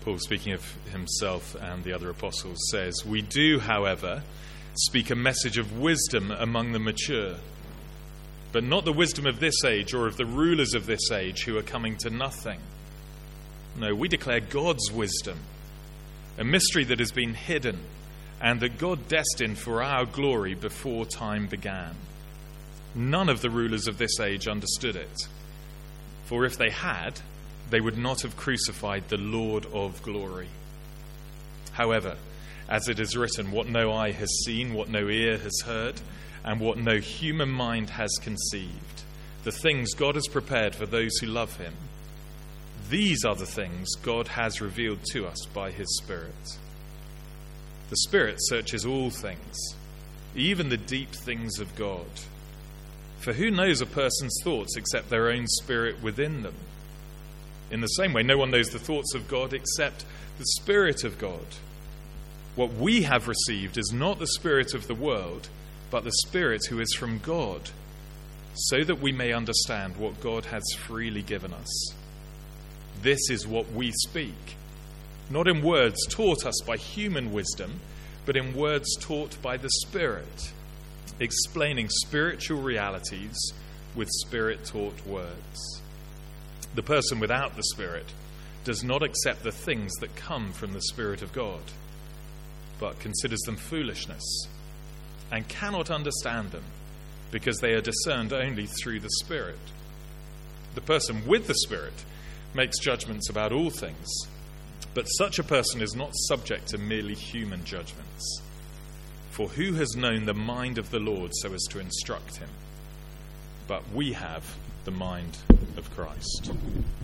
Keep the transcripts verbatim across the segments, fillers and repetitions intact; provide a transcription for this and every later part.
Paul, speaking of himself and the other apostles, says, "We do, however, speak a message of wisdom among the mature, but not the wisdom of this age or of the rulers of this age who are coming to nothing. No, we declare God's wisdom, a mystery that has been hidden and that God destined for our glory before time began. None of the rulers of this age understood it, for if they had, they would not have crucified the Lord of glory. However, as it is written, what no eye has seen, what no ear has heard, and what no human mind has conceived, the things God has prepared for those who love him, these are the things God has revealed to us by his Spirit. The Spirit searches all things, even the deep things of God. For who knows a person's thoughts except their own spirit within them? In the same way, no one knows the thoughts of God except the Spirit of God. What we have received is not the spirit of the world, but the Spirit who is from God, so that we may understand what God has freely given us. This is what we speak, not in words taught us by human wisdom, but in words taught by the Spirit, explaining spiritual realities with Spirit-taught words. The person without the Spirit does not accept the things that come from the Spirit of God, but considers them foolishness and cannot understand them because they are discerned only through the Spirit. The person with the Spirit makes judgments about all things, but such a person is not subject to merely human judgments. For who has known the mind of the Lord so as to instruct him? But we have the mind of Christ."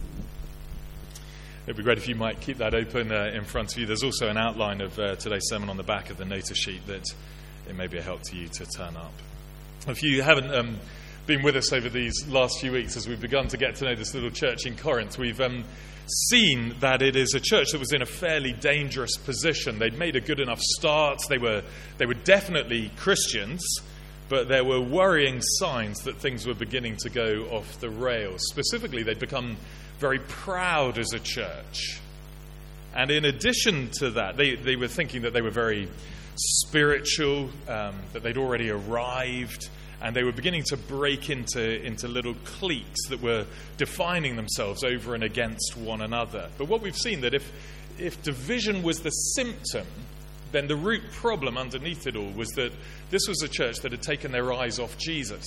It'd be great if you might keep that open uh, in front of you. There's also an outline of uh, today's sermon on the back of the notice sheet that it may be a help to you to turn up. If you haven't um, been with us over these last few weeks as we've begun to get to know this little church in Corinth, we've um, seen that it is a church that was in a fairly dangerous position. They'd made a good enough start. They were they were definitely Christians, but there were worrying signs that things were beginning to go off the rails. Specifically, they'd become very proud as a church. And in addition to that, they, they were thinking that they were very spiritual, um, that they'd already arrived, and they were beginning to break into, into little cliques that were defining themselves over and against one another. But what we've seen, that if, if division was the symptom, then the root problem underneath it all was that this was a church that had taken their eyes off Jesus.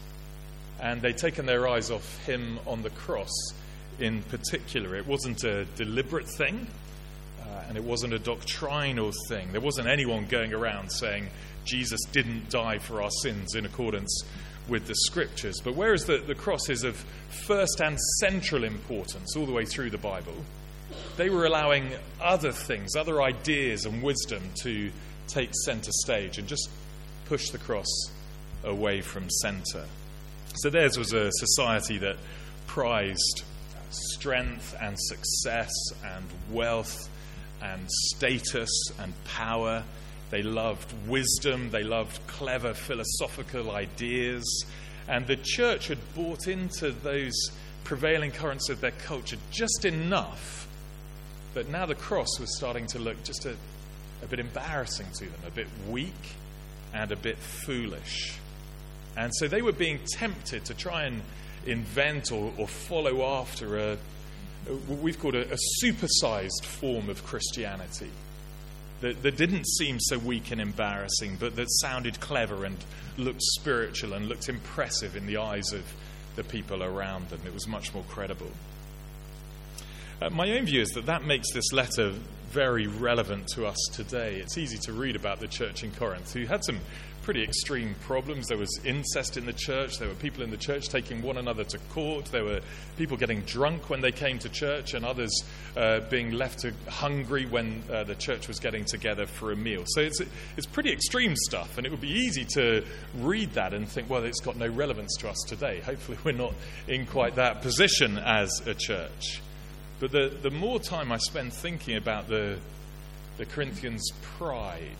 And they'd taken their eyes off him on the cross in particular. It wasn't a deliberate thing, uh, and it wasn't a doctrinal thing. There wasn't anyone going around saying Jesus didn't die for our sins in accordance with the Scriptures. But whereas the, the cross is of first and central importance all the way through the Bible, they were allowing other things, other ideas and wisdom to take centre stage and just push the cross away from centre. So theirs was a society that prized strength and success and wealth and status and power. They loved wisdom. They loved clever philosophical ideas. And the church had bought into those prevailing currents of their culture just enough but now the cross was starting to look just a, a bit embarrassing to them, a bit weak and a bit foolish. And so they were being tempted to try and invent or, or follow after a, what we've called a, a supersized form of Christianity that, that didn't seem so weak and embarrassing, but that sounded clever and looked spiritual and looked impressive in the eyes of the people around them. It was much more credible. Uh, my own view is that that makes this letter very relevant to us today. It's easy to read about the church in Corinth who had some pretty extreme problems. There was incest in the church. There were people in the church taking one another to court. There were people getting drunk when they came to church, and others uh, being left to hungry when uh, the church was getting together for a meal. So it's it's pretty extreme stuff, and it would be easy to read that and think, well, it's got no relevance to us today. Hopefully we're not in quite that position as a church. But the, the more time I spend thinking about the the Corinthians' pride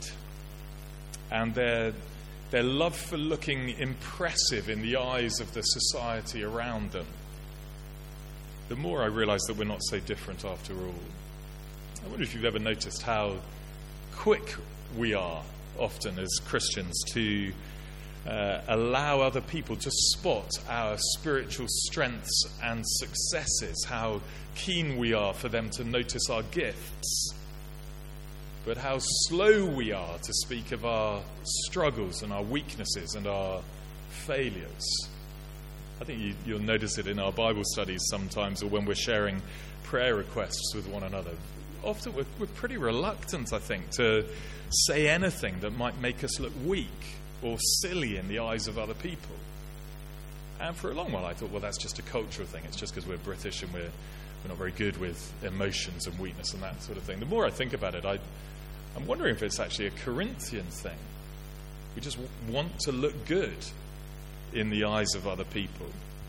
and their their love for looking impressive in the eyes of the society around them, the more I realise that we're not so different after all. I wonder if you've ever noticed how quick we are often as Christians to uh, allow other people to spot our spiritual strengths and successes, how keen we are for them to notice our gifts, but how slow we are to speak of our struggles and our weaknesses and our failures. I think you, you'll notice it in our Bible studies sometimes, or when we're sharing prayer requests with one another. Often we're, we're pretty reluctant, I think, to say anything that might make us look weak or silly in the eyes of other people. And for a long while I thought, well, that's just a cultural thing. It's just because we're British and we're, we're not very good with emotions and weakness and that sort of thing. The more I think about it, I, I'm wondering if it's actually a Corinthian thing. We just w- want to look good in the eyes of other people.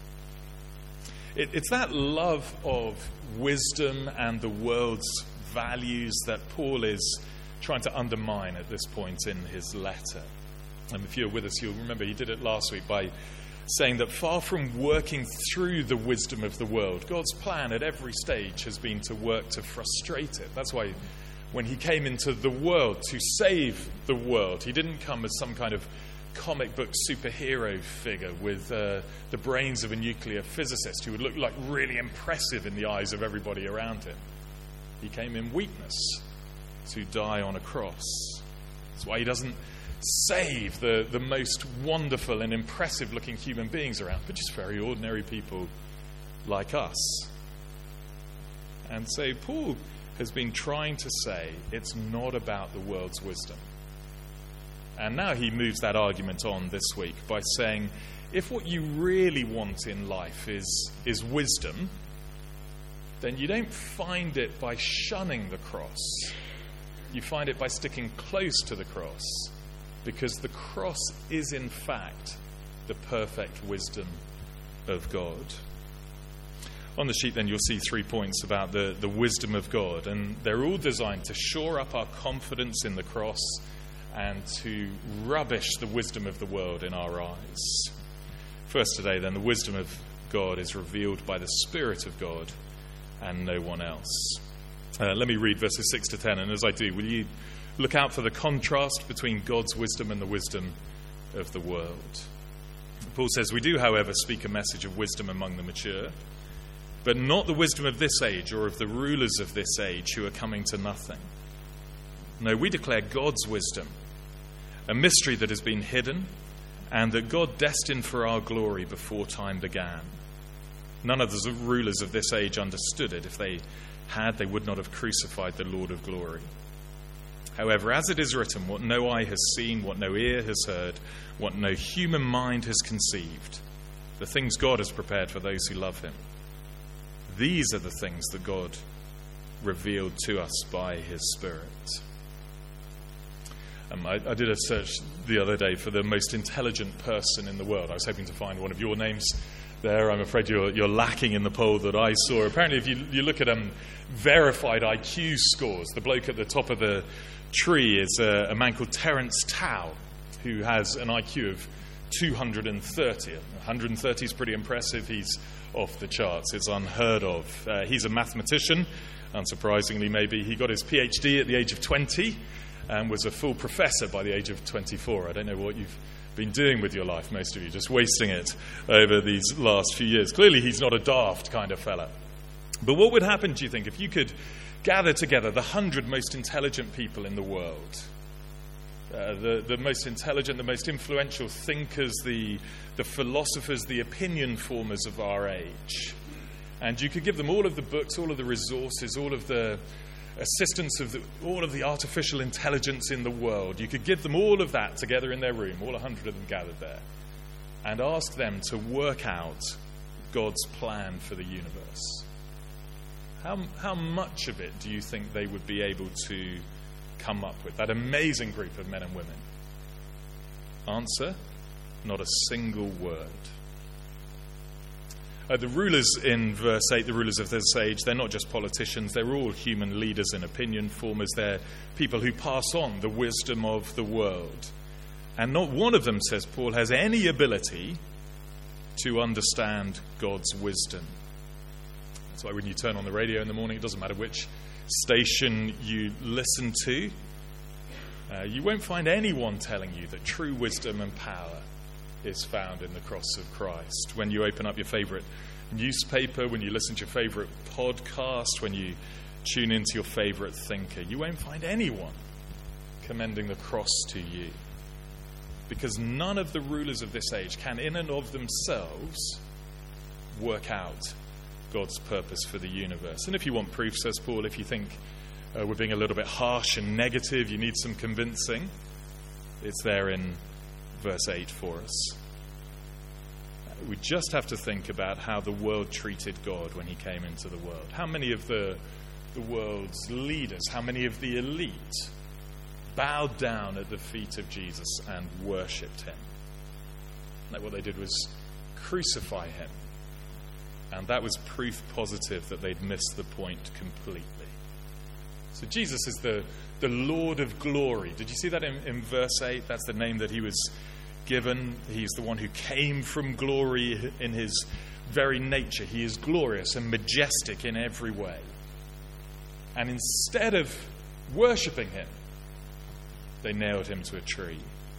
It, it's that love of wisdom and the world's values that Paul is trying to undermine at this point in his letter. And if you're with us, you'll remember he did it last week by saying that far from working through the wisdom of the world, God's plan at every stage has been to work to frustrate it. That's why when he came into the world to save the world, he didn't come as some kind of comic book superhero figure with uh, the brains of a nuclear physicist who would look like really impressive in the eyes of everybody around him. He came in weakness to die on a cross. That's why he doesn't save the, the most wonderful and impressive looking human beings around, but just very ordinary people like us. And so Paul has been trying to say it's not about the world's wisdom. And now he moves that argument on this week by saying, if what you really want in life is, is wisdom, then you don't find it by shunning the cross. You find it by sticking close to the cross, because the cross is in fact the perfect wisdom of God. On the sheet then you'll see three points about the, the wisdom of God, and they're all designed to shore up our confidence in the cross and to rubbish the wisdom of the world in our eyes. First today then, the wisdom of God is revealed by the Spirit of God and no one else. Uh, let me read verses six to ten, and as I do, will you look out for the contrast between God's wisdom and the wisdom of the world. Paul says, we do, however, speak a message of wisdom among the mature, but not the wisdom of this age or of the rulers of this age who are coming to nothing. No, we declare God's wisdom, a mystery that has been hidden and that God destined for our glory before time began. None of the rulers of this age understood it. If they had, they would not have crucified the Lord of glory. However, as it is written, what no eye has seen, what no ear has heard, what no human mind has conceived, the things God has prepared for those who love him. These are the things that God revealed to us by his Spirit. Um, I, I did a search the other day for the most intelligent person in the world. I was hoping to find one of your names there. I'm afraid you're, you're lacking in the poll that I saw. Apparently, if you, you look at um, verified I Q scores, the bloke at the top of the tree is a, a man called Terence Tao, who has an I Q of two hundred thirty. one hundred thirty is pretty impressive. He's off the charts. It's unheard of. Uh, he's a mathematician, unsurprisingly maybe. He got his PhD at the age of twenty and was a full professor by the age of twenty-four. I don't know what you've been doing with your life, most of you, just wasting it over these last few years. Clearly he's not a daft kind of fella. But what would happen, do you think, if you could gather together the hundred most intelligent people in the world, uh, the, the most intelligent, the most influential thinkers, the, the philosophers, the opinion formers of our age, and you could give them all of the books, all of the resources, all of the assistance of the, all of the artificial intelligence in the world. You could give them all of that together in their room, all a hundred of them gathered there, and ask them to work out God's plan for the universe. How, how much of it do you think they would be able to come up with? That amazing group of men and women. Answer, not a single word. Uh, the rulers in verse eight, the rulers of this age, they're not just politicians, they're all human leaders and opinion formers. They're people who pass on the wisdom of the world. And not one of them, says Paul, has any ability to understand God's wisdom. It's like when you turn on the radio in the morning, it doesn't matter which station you listen to. Uh, you won't find anyone telling you that true wisdom and power is found in the cross of Christ. When you open up your favorite newspaper, when you listen to your favorite podcast, when you tune into your favorite thinker, you won't find anyone commending the cross to you. Because none of the rulers of this age can, in and of themselves, work out God's purpose for the universe. And if you want proof, says Paul, if you think uh, we're being a little bit harsh and negative, you need some convincing, it's there in verse eight for us. We just have to think about how the world treated God when he came into the world. How many of the, the world's leaders, how many of the elite bowed down at the feet of Jesus and worshipped him? Like what they did was crucify him. And that was proof positive that they'd missed the point completely. So Jesus is the, the Lord of glory. Did you see that in, in verse eight? That's the name that he was given. He's the one who came from glory in his very nature. He is glorious and majestic in every way. And instead of worshipping him, they nailed him to a tree.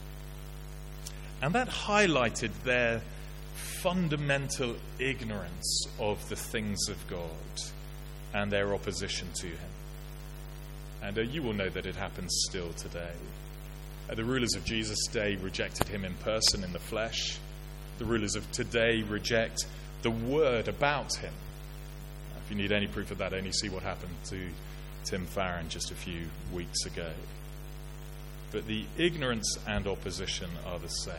And that highlighted their fundamental ignorance of the things of God and their opposition to him. And uh, you will know that it happens still today. Uh, the rulers of Jesus' day rejected him in person, in the flesh. The rulers of today reject the word about him. Uh, if you need any proof of that, only see what happened to Tim Farron just a few weeks ago. But the ignorance and opposition are the same.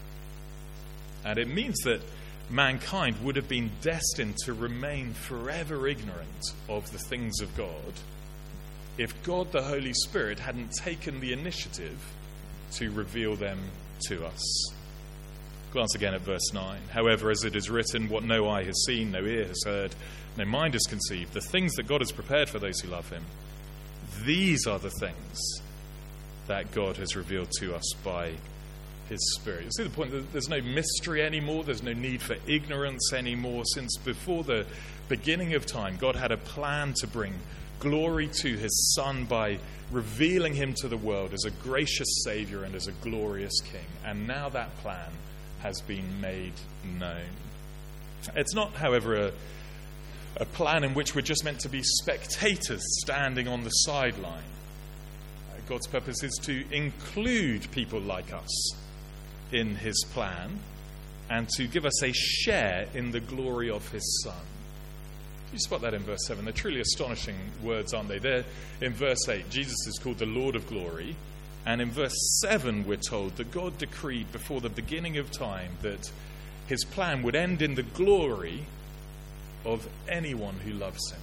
And it means that mankind would have been destined to remain forever ignorant of the things of God if God the Holy Spirit hadn't taken the initiative to reveal them to us. Glance again at verse nine. However, as it is written, what no eye has seen, no ear has heard, no mind has conceived, the things that God has prepared for those who love him, these are the things that God has revealed to us by his Spirit. You see the point? There's no mystery anymore. There's no need for ignorance anymore. Since before the beginning of time, God had a plan to bring glory to his Son by revealing him to the world as a gracious Savior and as a glorious King. And now that plan has been made known. It's not, however, a, a plan in which we're just meant to be spectators standing on the sideline. God's purpose is to include people like us in his plan and to give us a share in the glory of his Son. You spot that in verse seven. They're truly astonishing words, aren't they? There in verse eight, Jesus is called the Lord of glory. And in verse seven, we're told that God decreed before the beginning of time that his plan would end in the glory of anyone who loves him.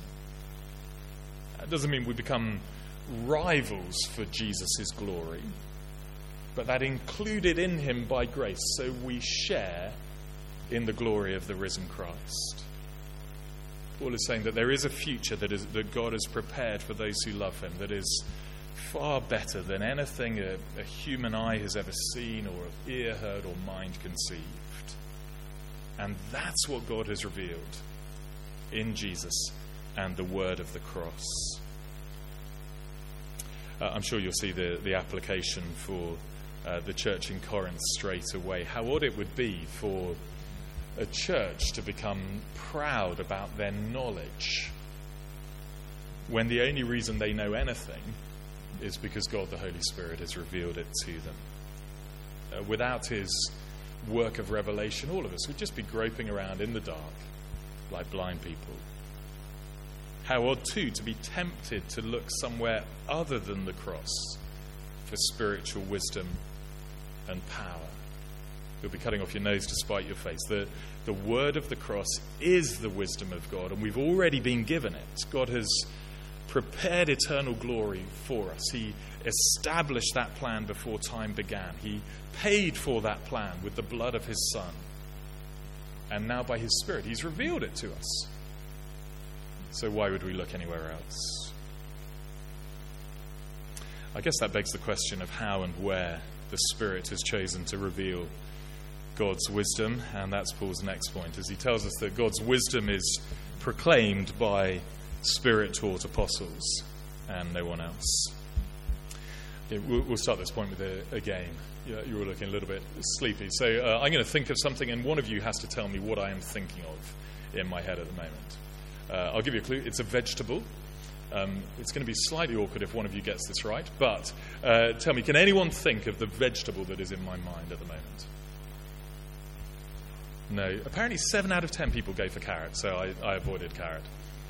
That doesn't mean we become rivals for Jesus' glory, but that included in him by grace, so we share in the glory of the risen Christ. Paul is saying that there is a future that is that God has prepared for those who love him that is far better than anything a, a human eye has ever seen or ear heard or mind conceived. And that's what God has revealed in Jesus and the word of the cross. Uh, I'm sure you'll see the, the application for uh, the church in Corinth straight away. How odd it would be for a church to become proud about their knowledge when the only reason they know anything is because God the Holy Spirit has revealed it to them. Uh, without his work of revelation, all of us would just be groping around in the dark like blind people. How odd, too, to be tempted to look somewhere other than the cross for spiritual wisdom and power. You'll be cutting off your nose to spite your face. The, the word of the cross is the wisdom of God, and we've already been given it. God has prepared eternal glory for us. He established that plan before time began. He paid for that plan with the blood of his Son. And now by his Spirit, he's revealed it to us. So why would we look anywhere else? I guess that begs the question of how and where the Spirit has chosen to reveal God's wisdom, and that's Paul's next point, as he tells us that God's wisdom is proclaimed by Spirit-taught apostles and no one else. Okay, we'll, we'll start this point with a, a game. Yeah, you were looking a little bit sleepy. So uh, I'm going to think of something, and one of you has to tell me what I am thinking of in my head at the moment. Uh, I'll give you a clue. It's a vegetable. Um, it's going to be slightly awkward if one of you gets this right. But uh, tell me, can anyone think of the vegetable that is in my mind at the moment? No. Apparently seven out of ten people go for carrot, so I, I avoided carrot.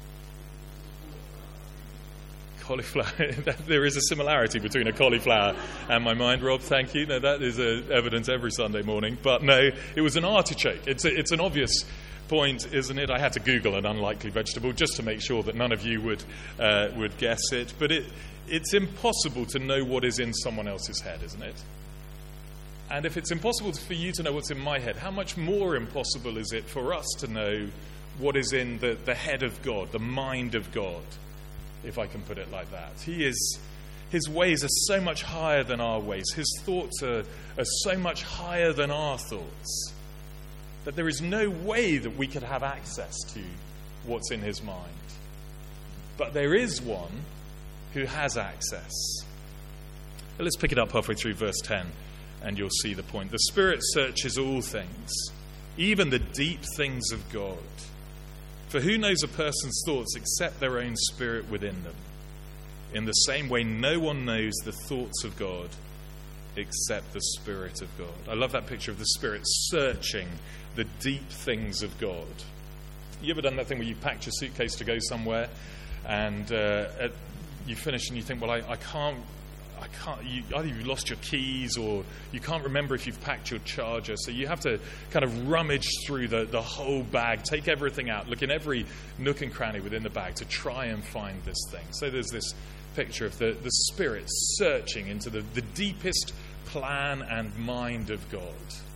Cauliflower. There is a similarity between a cauliflower and my mind, Rob. Thank you. No, that is uh, evidence every Sunday morning. But no, it was an artichoke. It's a, it's an obvious point, isn't it? I had to Google an unlikely vegetable just to make sure that none of you would uh, would guess it. But it it's impossible to know what is in someone else's head, isn't it? And if it's impossible for you to know what's in my head, how much more impossible is it for us to know what is in the, the head of God, the mind of God, if I can put it like that. He is, his ways are so much higher than our ways. His thoughts are, are so much higher than our thoughts that there is no way that we could have access to what's in his mind. But there is one who has access. Well, let's pick it up halfway through verse ten, and you'll see the point. The Spirit searches all things, even the deep things of God. For who knows a person's thoughts except their own spirit within them? In the same way, no one knows the thoughts of God except the Spirit of God. I love that picture of the Spirit searching the deep things of God. You ever done that thing where you packed your suitcase to go somewhere and uh, at, you finish and you think, well, I, I can't, I can't, you, either you've lost your keys or you can't remember if you've packed your charger. So you have to kind of rummage through the, the whole bag, take everything out, look in every nook and cranny within the bag to try and find this thing. So there's this picture of the, the Spirit searching into the, the deepest plan and mind of God.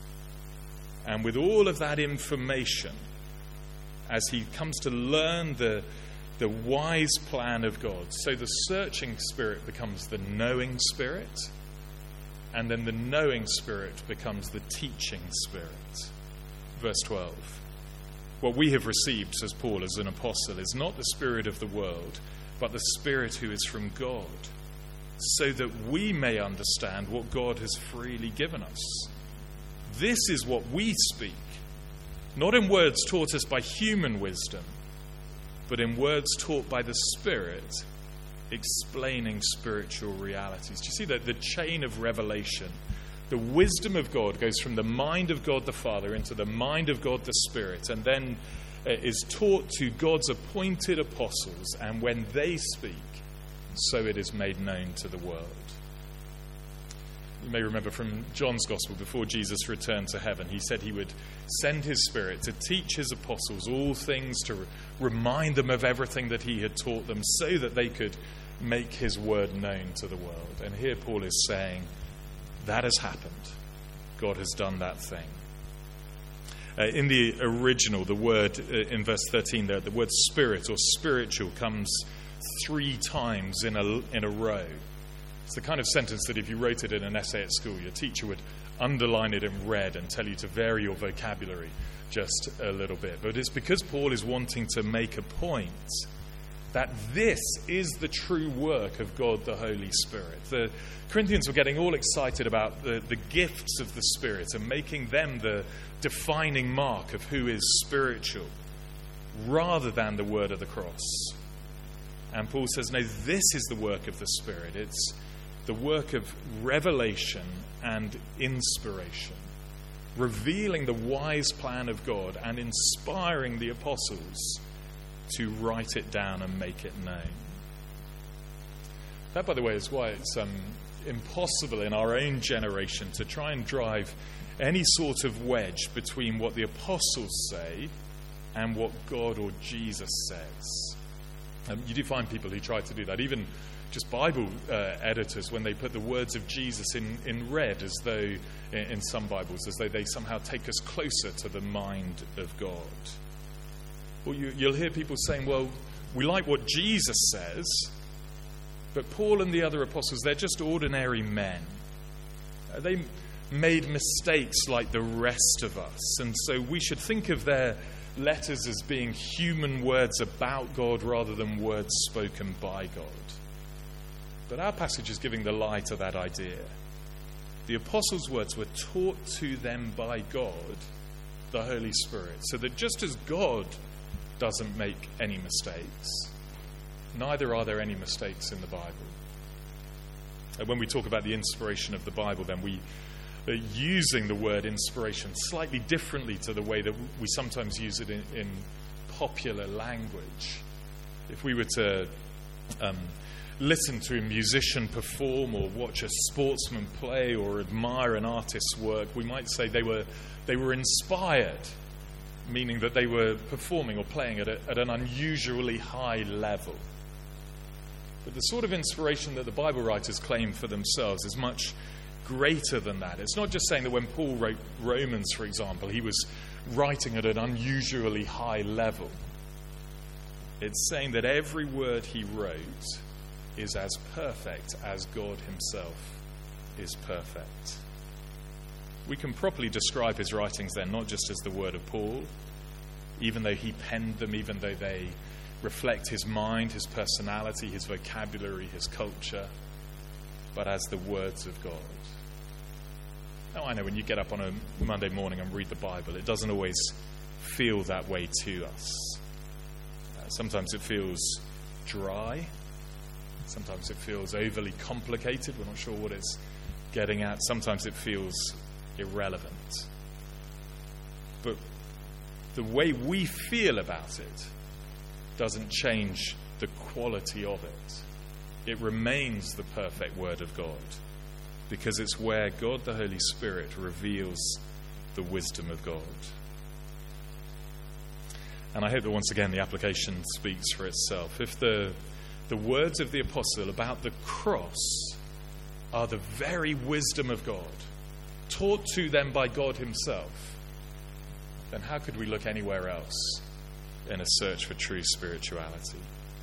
And with all of that information, as he comes to learn the the wise plan of God. So the searching Spirit becomes the knowing Spirit, and then the knowing Spirit becomes the teaching Spirit. Verse twelve. What we have received, says Paul, as an apostle, is not the spirit of the world, but the Spirit who is from God, so that we may understand what God has freely given us. This is what we speak, not in words taught us by human wisdom, but in words taught by the Spirit, explaining spiritual realities. Do you see that the chain of revelation? The wisdom of God goes from the mind of God the Father into the mind of God the Spirit, and then is taught to God's appointed apostles, and when they speak, so it is made known to the world. You may remember from John's Gospel, before Jesus returned to heaven, he said he would send his Spirit to teach his apostles all things, to re- remind them of everything that he had taught them, so that they could make his word known to the world. And here Paul is saying, that has happened. God has done that thing. Uh, in the original, the word uh, in verse thirteen there, the word spirit or spiritual comes three times in a, in a row. It's the kind of sentence that if you wrote it in an essay at school, your teacher would underline it in red and tell you to vary your vocabulary just a little bit. But it's because Paul is wanting to make a point that this is the true work of God the Holy Spirit. The Corinthians were getting all excited about the, the gifts of the Spirit and making them the defining mark of who is spiritual, rather than the word of the cross. And Paul says, no, this is the work of the Spirit. It's the work of revelation and inspiration, revealing the wise plan of God and inspiring the apostles to write it down and make it known. That, by the way, is why it's um, impossible in our own generation to try and drive any sort of wedge between what the apostles say and what God or Jesus says. Um, you do find people who try to do that, even just Bible uh, editors, when they put the words of Jesus in, in red, as though, in, in some Bibles, as though they somehow take us closer to the mind of God. Or you, you'll hear people saying, well, we like what Jesus says, but Paul and the other apostles, they're just ordinary men. Uh, they made mistakes like the rest of us, and so we should think of their letters as being human words about God rather than words spoken by God. But our passage is giving the lie to that idea. The apostles' words were taught to them by God, the Holy Spirit, so that just as God doesn't make any mistakes, neither are there any mistakes in the Bible. And when we talk about the inspiration of the Bible, then we are using the word inspiration slightly differently to the way that we sometimes use it in, in popular language. If we were to um, listen to a musician perform or watch a sportsman play or admire an artist's work, we might say they were they were inspired, meaning that they were performing or playing at, a, at an unusually high level. But the sort of inspiration that the Bible writers claim for themselves is much greater than that. It's not just saying that when Paul wrote Romans, for example, he was writing at an unusually high level. It's saying that every word he wrote is as perfect as God himself is perfect. We can properly describe his writings then not just as the word of Paul, even though he penned them, even though they reflect his mind, his personality, his vocabulary, his culture, but as the words of God. Now, I know when you get up on a Monday morning and read the Bible, it doesn't always feel that way to us. Uh, sometimes it feels dry. Sometimes it feels overly complicated. We're not sure what it's getting at. Sometimes it feels irrelevant. But the way we feel about it doesn't change the quality of it. It remains the perfect Word of God because it's where God the Holy Spirit reveals the wisdom of God. And I hope that once again the application speaks for itself. If the the words of the apostle about the cross are the very wisdom of God, taught to them by God himself, then how could we look anywhere else in a search for true spirituality?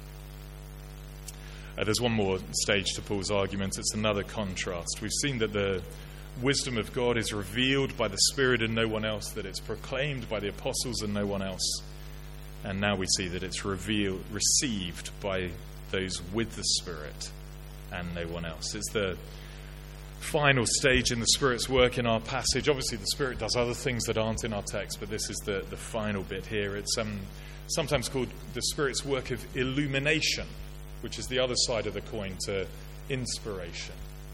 Uh, there's one more stage to Paul's argument. It's another contrast. We've seen that the wisdom of God is revealed by the Spirit and no one else, that it's proclaimed by the apostles and no one else. And now we see that it's revealed, received by those with the Spirit and no one else. It's the final stage in the Spirit's work in our passage. Obviously, the Spirit does other things that aren't in our text, but this is the, the final bit here. It's um, sometimes called the Spirit's work of illumination, which is the other side of the coin to inspiration.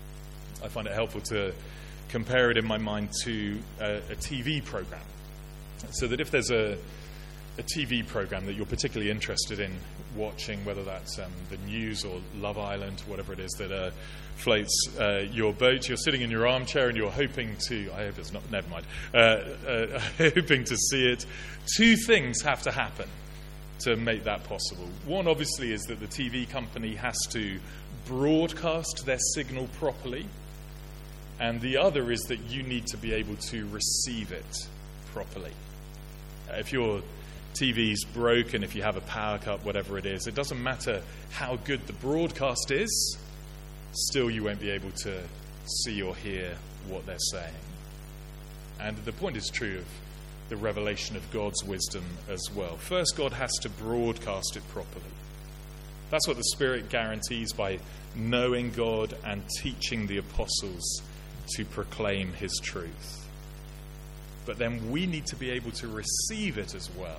I find it helpful to compare it in my mind to a, a T V program. So that if there's a, a T V program that you're particularly interested in watching, whether that's um, the news or Love Island, whatever it is that uh, floats uh, your boat, you're sitting in your armchair and you're hoping to, I hope it's not, never mind, uh, uh, hoping to see it. Two things have to happen to make that possible. One, obviously, is that the T V company has to broadcast their signal properly. And the other is that you need to be able to receive it properly. Uh, if your T V's broken, if you have a power cut, whatever it is, it doesn't matter how good the broadcast is, still you won't be able to see or hear what they're saying. And the point is true of the revelation of God's wisdom as well. First, God has to broadcast it properly. That's what the Spirit guarantees by knowing God and teaching the apostles to proclaim his truth. But then we need to be able to receive it as well.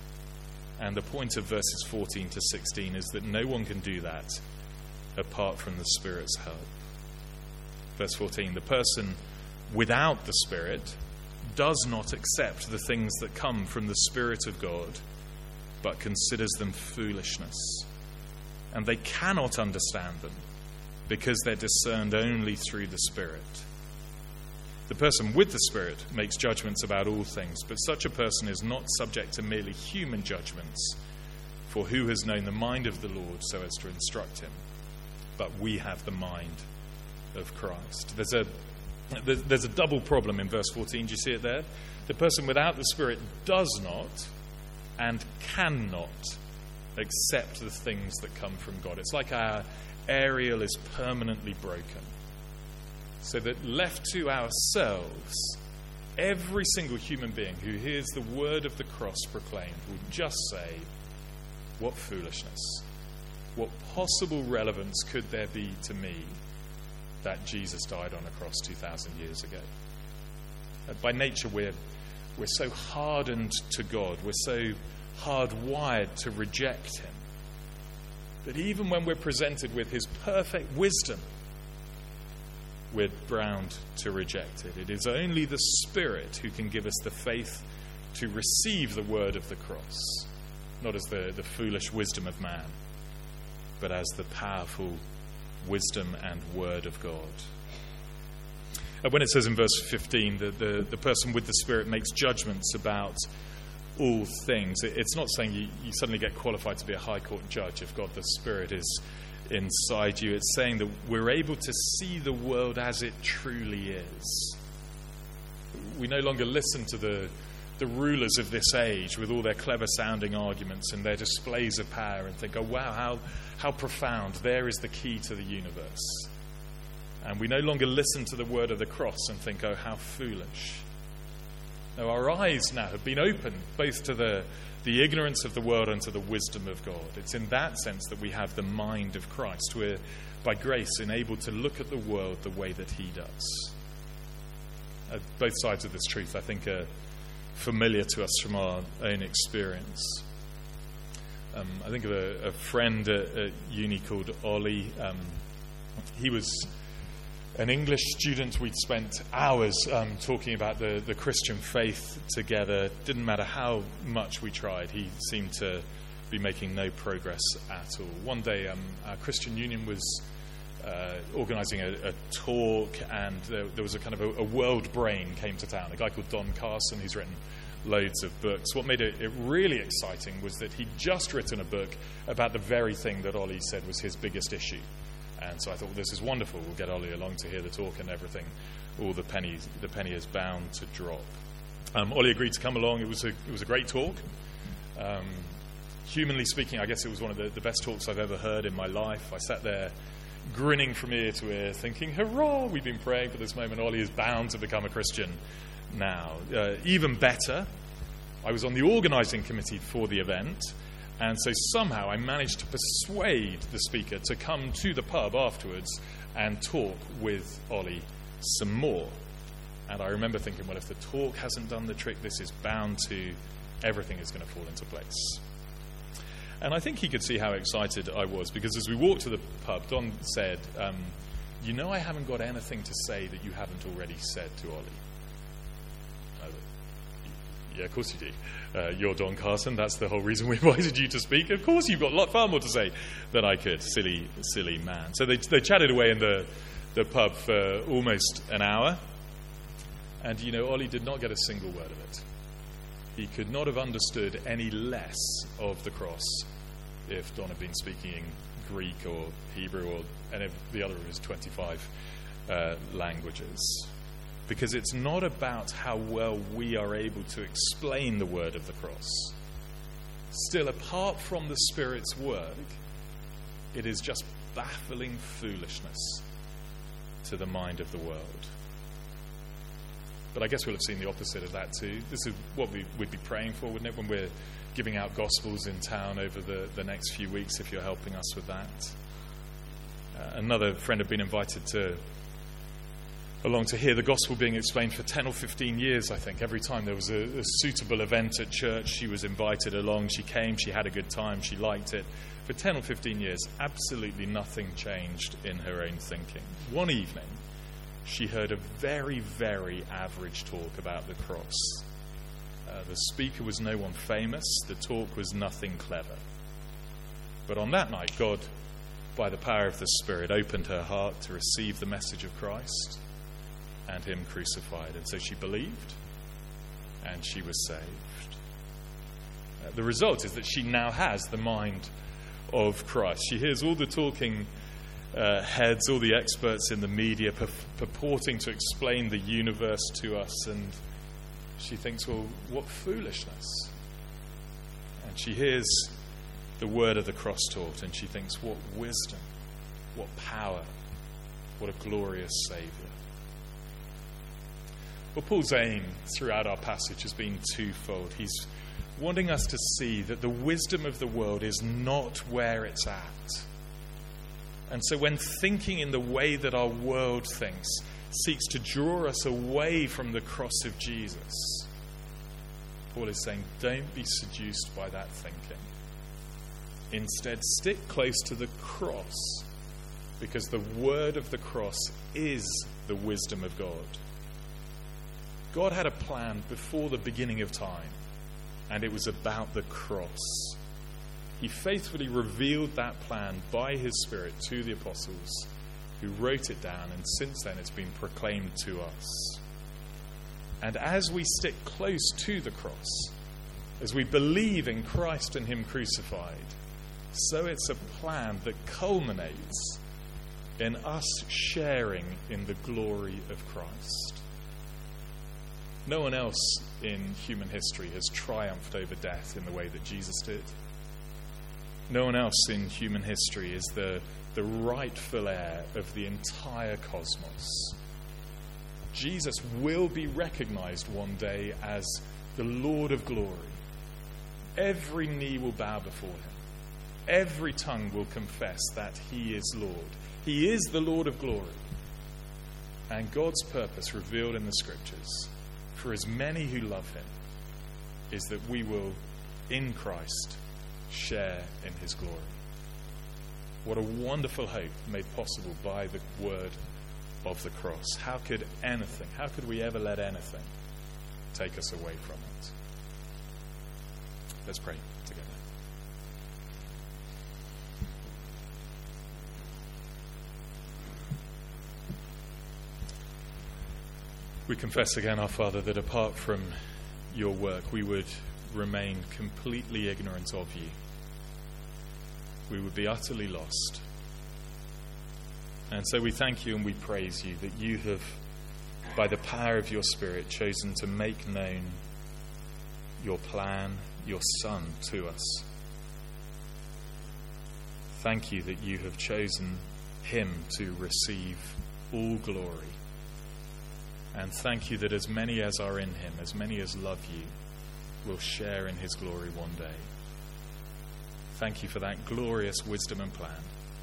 And the point of verses fourteen to sixteen is that no one can do that apart from the Spirit's help. Verse fourteen, the person without the Spirit does not accept the things that come from the Spirit of God, but considers them foolishness. And they cannot understand them, because they're discerned only through the Spirit. The person with the Spirit makes judgments about all things, but such a person is not subject to merely human judgments. For who has known the mind of the Lord so as to instruct him? But we have the mind of Christ. There's a there's a double problem in verse fourteen. Do you see it there? The person without the Spirit does not and cannot accept the things that come from God. It's like our aerial is permanently broken. So that left to ourselves, every single human being who hears the word of the cross proclaimed will just say, what foolishness. What possible relevance could there be to me that Jesus died on a cross two thousand years ago? By nature, we're, we're so hardened to God. We're so hardwired to reject him that even when we're presented with his perfect wisdom, we're bound to reject it. It is only the Spirit who can give us the faith to receive the word of the cross, not as the, the foolish wisdom of man, but as the powerful wisdom and word of God. And when it says in verse fifteen that the, the person with the Spirit makes judgments about all things, it, it's not saying you, you suddenly get qualified to be a high court judge if God the Spirit is inside you. It's saying that we're able to see the world as it truly is. We no longer listen to the the rulers of this age with all their clever sounding arguments and their displays of power and think, oh wow, how how profound, there is the key to the universe. And we no longer listen to the word of the cross and think, oh, how foolish. No, our eyes now have been opened both to the, the ignorance of the world and to the wisdom of God. It's in that sense that we have the mind of Christ. We're, by grace, enabled to look at the world the way that he does. Uh, both sides of this truth, I think, are familiar to us from our own experience. Um, I think of a, a friend at, at uni called Ollie. Um, he was an English student. We'd spent hours um, talking about the, the Christian faith together. Didn't matter how much we tried. He seemed to be making no progress at all. One day, um, our Christian Union was uh, organising a, a talk, and there, there was a kind of a, a world brain came to town, a guy called Don Carson, who's written loads of books. What made it, it really exciting was that he'd just written a book about the very thing that Ollie said was his biggest issue. And so I thought, well, this is wonderful. We'll get Ollie along to hear the talk and everything. All the pennies, the penny is bound to drop. Um, Ollie agreed to come along. It was a, it was a great talk. Um, humanly speaking, I guess it was one of the, the best talks I've ever heard in my life. I sat there grinning from ear to ear, thinking, hurrah, we've been praying for this moment. Ollie is bound to become a Christian now. Uh, even better, I was on the organising committee for the event, and so somehow I managed to persuade the speaker to come to the pub afterwards and talk with Ollie some more. And I remember thinking, well, if the talk hasn't done the trick, this is bound to, everything is going to fall into place. And I think he could see how excited I was, because as we walked to the pub, Don said, um, you know, I haven't got anything to say that you haven't already said to Ollie. Yeah, of course you do. Uh, you're Don Carson. That's the whole reason we invited you to speak. Of course you've got a lot far more to say than I could. Silly, silly man. So they they chatted away in the, the pub for almost an hour. And, you know, Ollie did not get a single word of it. He could not have understood any less of the cross if Don had been speaking Greek or Hebrew or any of the other of his twenty-five uh, languages. Because it's not about how well we are able to explain the word of the cross. Still, apart from the Spirit's work, it is just baffling foolishness to the mind of the world. But I guess we'll have seen the opposite of that too. This is what we, we'd be praying for, wouldn't it, when we're giving out Gospels in town over the, the next few weeks, if you're helping us with that. Uh, another friend had been invited to along to hear the gospel being explained for ten or fifteen years, I think. Every time there was a, a suitable event at church, she was invited along. She came, she had a good time, she liked it. For ten or fifteen years, absolutely nothing changed in her own thinking. One evening, she heard a very, very average talk about the cross. Uh, the speaker was no one famous. The talk was nothing clever. But on that night, God, by the power of the Spirit, opened her heart to receive the message of Christ and him crucified. And so she believed, and she was saved. Uh, the result is that she now has the mind of Christ. She hears all the talking uh, heads, all the experts in the media pur- purporting to explain the universe to us, and she thinks, well, what foolishness. And she hears the word of the cross taught, and she thinks, what wisdom, what power, what a glorious Saviour. Well, Paul's aim throughout our passage has been twofold. He's wanting us to see that the wisdom of the world is not where it's at. And so when thinking in the way that our world thinks seeks to draw us away from the cross of Jesus, Paul is saying, don't be seduced by that thinking. Instead, stick close to the cross, because the word of the cross is the wisdom of God. God had a plan before the beginning of time, and it was about the cross. He faithfully revealed that plan by his Spirit to the apostles, who wrote it down, and since then it's been proclaimed to us. And as we stick close to the cross, as we believe in Christ and him crucified, so it's a plan that culminates in us sharing in the glory of Christ. No one else in human history has triumphed over death in the way that Jesus did. No one else in human history is the, the rightful heir of the entire cosmos. Jesus will be recognized one day as the Lord of glory. Every knee will bow before him. Every tongue will confess that he is Lord. He is the Lord of glory. And God's purpose revealed in the Scriptures for as many who love him is that we will, in Christ, share in his glory. What a wonderful hope made possible by the word of the cross. How could anything, how could we ever let anything take us away from it? Let's pray together. We confess again, our Father, that apart from your work, we would remain completely ignorant of you. We would be utterly lost. And so we thank you and we praise you that you have, by the power of your Spirit, chosen to make known your plan, your Son, to us. Thank you that you have chosen him to receive all glory. And thank you that as many as are in him, as many as love you, will share in his glory one day. Thank you for that glorious wisdom and plan.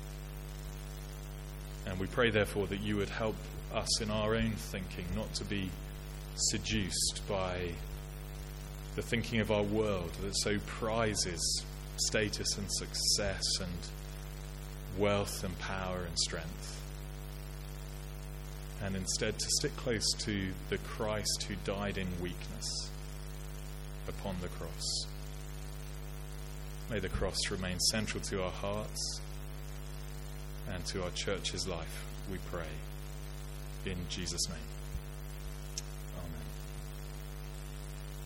And we pray, therefore, that you would help us in our own thinking not to be seduced by the thinking of our world that so prizes status and success and wealth and power and strength. And instead to stick close to the Christ who died in weakness upon the cross. May the cross remain central to our hearts and to our church's life, we pray. In Jesus' name.